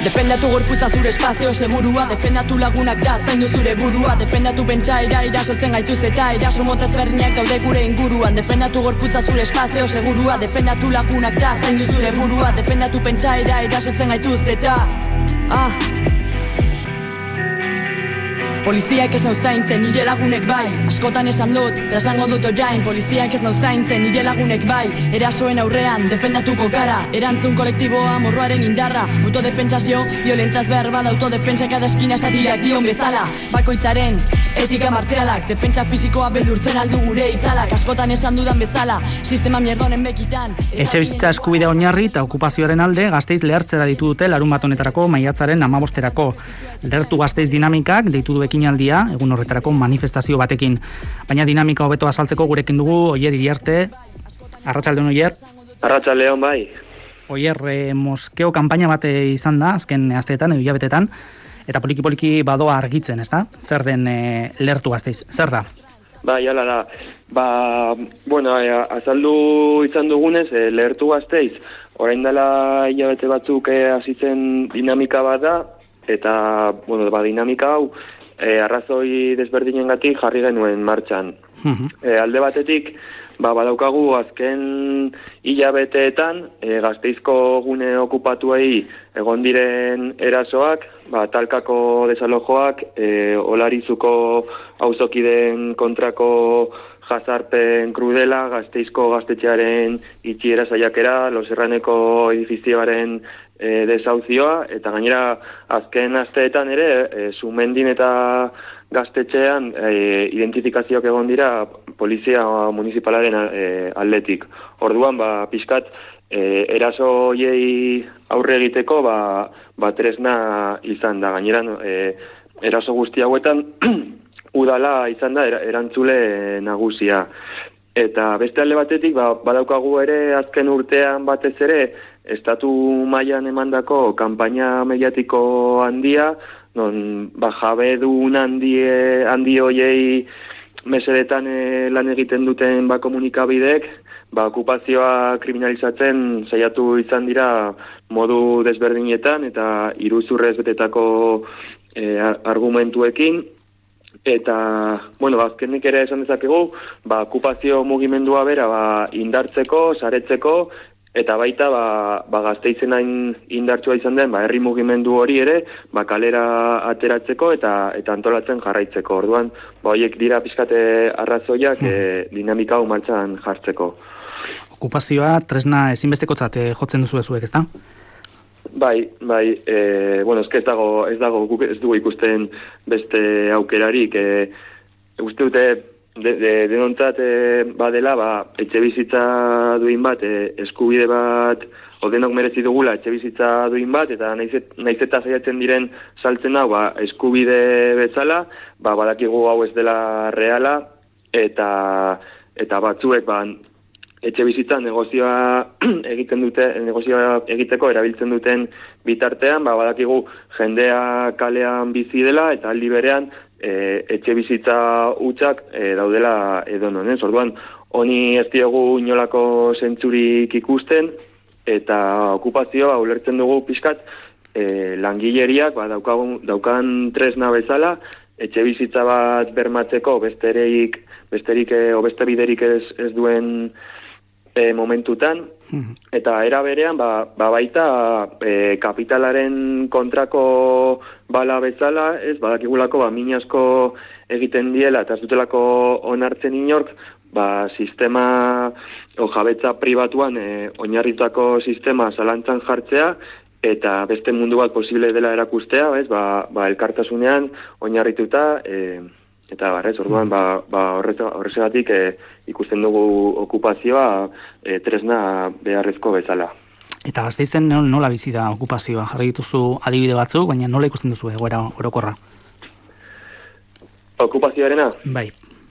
Defendatu gorputza zure espazio segurua, defendatu lagunak da zaindu zure burua, defendatu pentsaera irasotzen gaituz eta eraso mota ezberdinak daude gure inguruan, defendatu gorputza zure espazio segurua, defendatu lagunak da zaindu zure burua, defendatu pentsaera irasotzen gaituz eta Poliziak ez nau zaintzen, nire lagunek bai. Askotan esan dut, eta esango dut orain. Poliziak ez nau zaintzen, nire lagunek bai. Erasoen aurrean, defendatuko kara. Erantzun kolektiboa, morroaren indarra. Autodefentsazio, violentzaz behar bada. Autodefentsa kada eskina satiak dion bezala. Bakoitzaren, etika martzialak. Defentsa fisikoa beldurtzen aldu gure itzalak. Askotan esan dudan bezala, sistema mierdonen bekitan. Etxebizitza eskubide oinarri eta okupazioaren alde Gasteiz lehertzera ditu dute larun bat honetarako maiatzaren 15erako. Lehertu Gasteiz dinamikak deitu du ekinaldia, egun horretarako manifestazio batekin. Baina dinamika hobeto azaltzeko gurekin dugu Oier Iriarte. Arratsaldeon Oier. Arratsaldeon bai. Oier, moskeo kanpaina bat izan da azken asteetan edo hilabetetan eta poliki badoa argitzen, ezta? Zer den lehertu Gasteiz? Zer da? Bai, hala da. Azaldu izan dugunez, lehertu Gasteiz, orain dela hilabete batzuk hasitzen dinamika bat da, eta, dinamika hau, arrazoi desberdinengatik jarri genuen martxan. Alde batetik, badaukagu azken hilabeteetan, Gasteizko gune okupatuei egon diren erasoak, talkako desalojoak, Olarizuko auzokideen kontrako jazarpen krudela, Gasteizko gaztetxearen itxiera saiakera, Los Serraneko edifizioaren desauzioa, eta gainera azken asteetan ere, Sumendin eta gaztetxean identifikazioak egon dira polizia municipalaren aldetik. Orduan, pixkat, eraso hoiei aurre egiteko, tresna izan da. Gainera, eraso guzti hauetan, udala izan da erantzule nagusia. Eta beste alde batetik, badaukagu ere azken urtean batez ere, estatu mailan emandako kanpaina mediatiko handia, non jabedun handi hoiei mesedetan lan egiten duten komunikabideek, okupazioa kriminalizatzen saiatu izan dira modu desberdinetan eta iruzurrez betetako argumentuekin. Eta, azkenik ere esan dezakegu, okupazio mugimendua bera indartzeko, saretzeko, eta baita, Gasteizen hain indartsua izan den, herri mugimendu hori ere, kalera ateratzeko eta antolatzen jarraitzeko. Orduan, horiek dira pixkate arrazoiak dinamika hau martxan jartzeko. Okupazioa tresna ezinbestekotzat jotzen duzu ezuek, ezta? Bai, eske ez dugu ikusten beste aukerarik. Uste dute, denontzat badela, etxe bizitza duin bat, eskubide bat, denok merezi dugula etxe bizitza duin bat, eta naiz eta saiatzen diren saltzen hau, eskubide bezala, badakigu hau ez dela reala, eta batzuek, etxe bizitza negozioa egiteko erabiltzen duten bitartean, badakigu jendea kalean bizi dela eta aldi berean etxe bizitza hutsak daudela edonon. Orduan, honi ez diogu inolako zentzurik ikusten eta okupazioa ulertzen dugu pixkat langileriak daukan tresna bezala, etxe bizitza bat bermatzeko besterik beste biderik ez duen momentutan, eta era berean baita kapitalaren kontrako bala bezala, badakigulako min asko egiten diela eta ez dutelako onartzen inork, sistema jabetza pribatuan oinarritutako sistema zalantzan jartzea eta beste mundu bat posible dela erakustea, elkartasunean oinarrituta eta orduan horregatik ikusten dugu okupazioa tresna beharrezko bezala. Eta Gasteizen nola bizi da okupazioa? Jarri dituzu adibide batzuk, baina nola ikusten duzu egoera orokorra? Okupazioarena? Bai.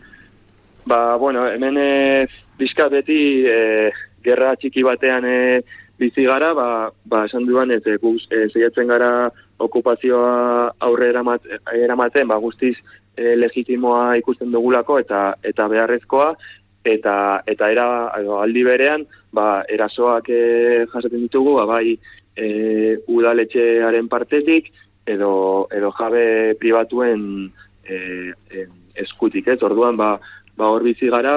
Hemen bizka beti gerra txiki batean bizi gara, esan duan zeiatzen gara okupazioa aurre eramaten, guztiz legitimoa ikusten dugulako eta beharrezkoa, eta aldi berean erasoak jasaten ditugu, bai udaletxearen partetik edo jabe pribatuen eskutik, ez? Orduan, hor bizi gara,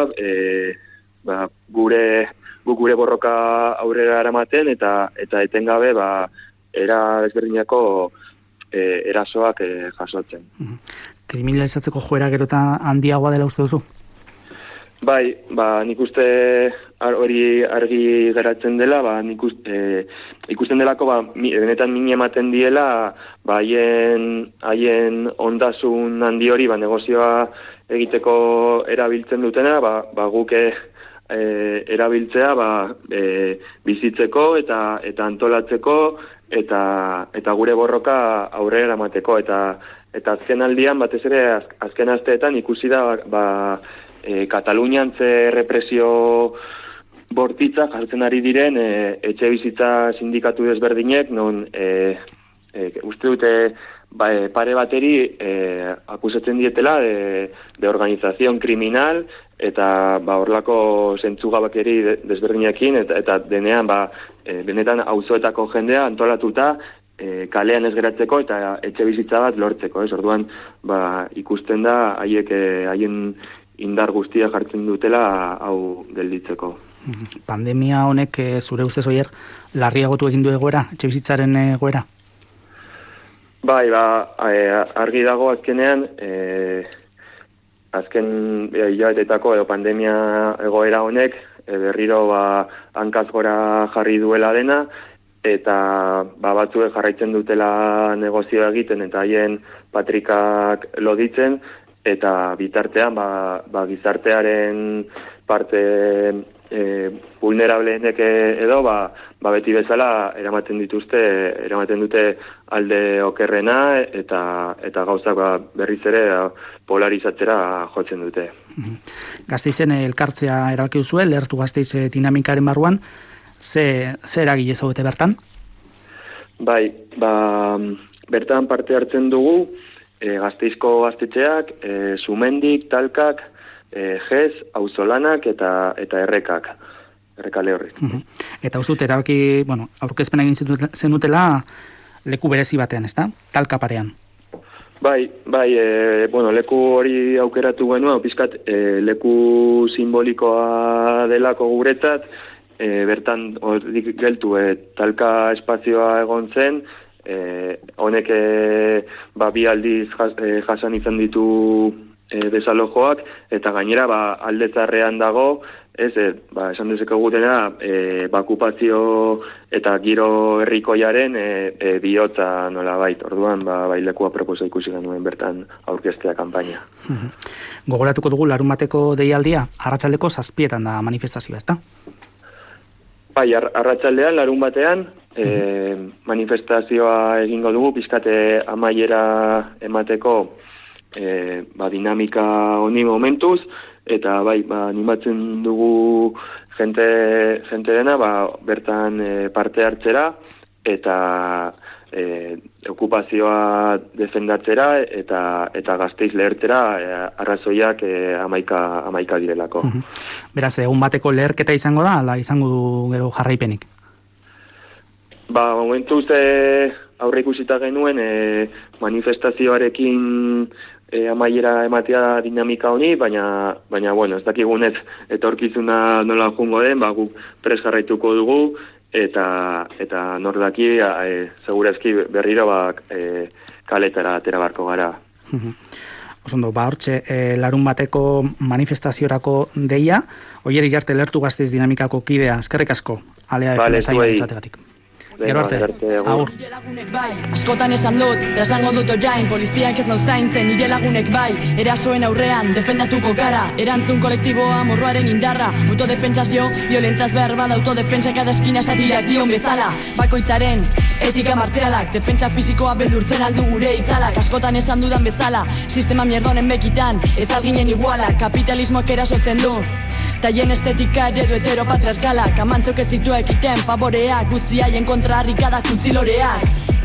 gure borroka aurrera eramaten eta etengabe era desberdinako erasoak jasotzen. Kriminalizatzeko joera gero eta handiagoa dela uste duzu? Bai, nik uste hori argi geratzen dela, ikusten delako benetan min ematen diela haien ondasun handi hori negozioa egiteko erabiltzen dutena, guk erabiltzea bizitzeko eta antolatzeko eta gure borroka aurrera eramateko eta azken aldian batez ere azken asteetan ikusi da Katalunian ze represio bortitza jartzen ari diren etxe bizitza sindikatu desberdinek non uste dute pare bateri akusatzen dietela de organización criminal eta horlako zentzugabakeri desberdinekin eta denean benetan auzoetako jendea antolatuta kalean ez geratzeko eta etxe bizitza bat lortzeko, ez? Orduan ikusten da haien indar guztia jartzen dutela hau gelditzeko. Pandemia honek zure ustez oier larriagotu egin du egoera, etxe bizitzaren egoera? Bai, argi dago azkenean azken hilabetetako pandemia egoera honek berriro hankaz gora jarri duela dena eta batzuek jarraitzen dutela negozioa egiten eta haien patrikak loditzen eta bitartean gizartearen parte vulnerableenek edo beti bezala eramaten dute alde okerrena eta gauzak berriz ere polarizatzera jotzen dute. Gasteizen elkartzea erabaki duzue, Lehertu Gasteiz dinamikaren barruan, ze eragile zaudete bertan? Bai, bertan parte hartzen dugu Gasteizko gaztetxeak, Sumendik, Talkak, Gez, Auzolanak eta Errekak. Erreka Lehorri. Eta uste dut erabaki, aurkezpena egin zenutela leku berezi batean, ezta? Talka parean. Bai, leku hori aukeratu genuen, pizkat leku simbolikoa delako guretzat, bertan horrik geltu Talka espazioa egon zen, honek bi aldiz jasan izan ditu desalojoak eta gainera aldetzarrean dago esan dezakegu dena okupazio eta giro herrikoiaren bihotza nolabait. Orduan bai lekua proposa ikusi genuen bertan aurkeztea kanpaina. Gogoratuko dugu larunbateko deialdia arratsaldeko 7:00 da manifestazioa, ezta? Bai, arratsaldean larunbatean manifestazioa egingo dugu pizkate amaiera emateko dinamika honi momentuz eta animatzen dugu jente dena bertan parte hartzera eta okupazioa defendatzera eta Gasteiz lehertzera arrazoiak 11 direlako. Beraz, egun bateko leherketa izango da, ala izango du gero jarraipenik? Momentuz aurre ikusita genuen manifestazioarekin amaiera ematea dinamika honi, baina ez dakigunez etorkizuna nola jungo den, guk pres jarraituko dugu eta nordaki segurazki berriro kaletara atera barko gara. Osondo, hortxe larun bateko manifestaziorako deia, Oier Iriarte Lehertu Gasteiz dinamikako kidea, eskerrik asko, alea define zaila izategatik. Gero arte, agur. Askotan esan dut, eta esango dut orain, poliziak ez nau zaintzen, nire lagunek bai, erasoen aurrean, defendatuko kara, erantzun kolektiboa, morroaren indarra, autodefentsazio, violentzaz behar bada, autodefentsa kada eskina satirak dion bezala, bakoitzaren, etika martzialak, defentsa fisikoa beldurtzen aldu gure itzalak, askotan esan dudan bezala, sistema mierdonen bekitan, ez alginen igualak, kapitalismoak erasotzen du, taien estetika eredu heteropatriarkalak, amantzok ez zitu ekiten favoreak, guztiaien kontra harrikadak utziloreak.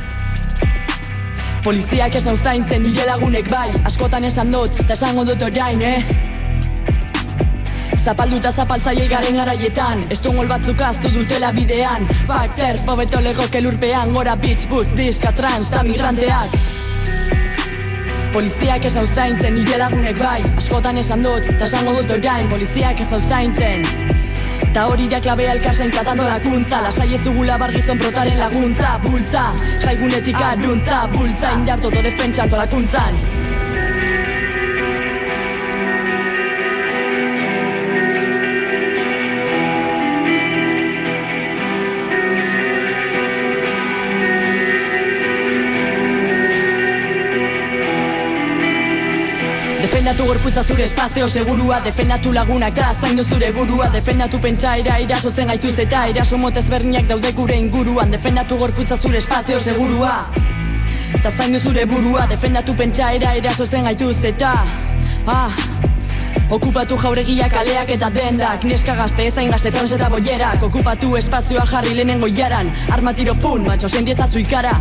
Poliziak ez zaintzen nire lagunek bai, askotan esan dut, eta esango dut orain, Zapalduta zapaltzaiei garen garaietan Estonol batzuk aztu dutela bidean Factor, fobeto legoke lurpean Gora bitch, boot, diska, trans, da migranteak Poliziak ez hau zaintzen, nire lagunek bai Askotan esan dut, eta esango dut orain Poliziak ez hau zaintzen Ta hori da klabea elkarsen katando lakuntza Lasai ez dugula bargizon protaren laguntza Bultza, jaigunetik aruntza Bultza, indartu autodefentsa antolakuntzan Defendatu gorputza zure espazio segurua Defendatu lagunak da zaindu zure burua Defendatu pentsaera irasotzen gaituz eta Eraso motez berniak daude gure inguruan Defendatu gorputza zure espazio segurua Ta zaindu zure burua Defendatu pentsaera irasotzen gaituz eta Okupatu jauregiak, kaleak eta dendak Neska gazte, ezain gazte, trans eta boierak Okupatu espazioa jarri lehenengo iaran Arma tiro pun, macho, sentiezazu ikara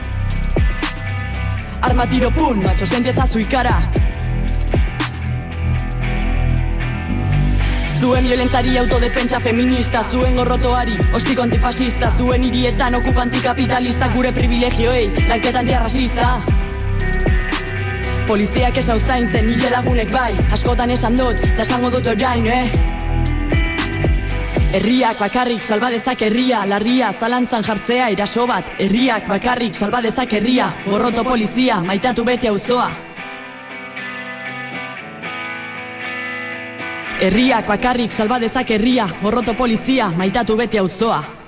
Arma tiro pun, macho, sentiezazu ikara Zuen violentzari autodefentsa feminista Zuen gorrotoari, ostiko antifascista Zuen hirietan okupanti-kapitalista Gure privilegioei, lanketa antirrasista Poliziak ez hau zaintzen, nire lagunek bai Askotan esan dut, eta esango dut orain, Herriak bakarrik salba dezak herria Larria, zalantzan jartzea, eraso bat Herriak bakarrik salba dezak herria Gorroto polizia, maitatu bete auzoa Herriak bakarrik salba dezak herria Gorroto polizia, maitatu bete auzoa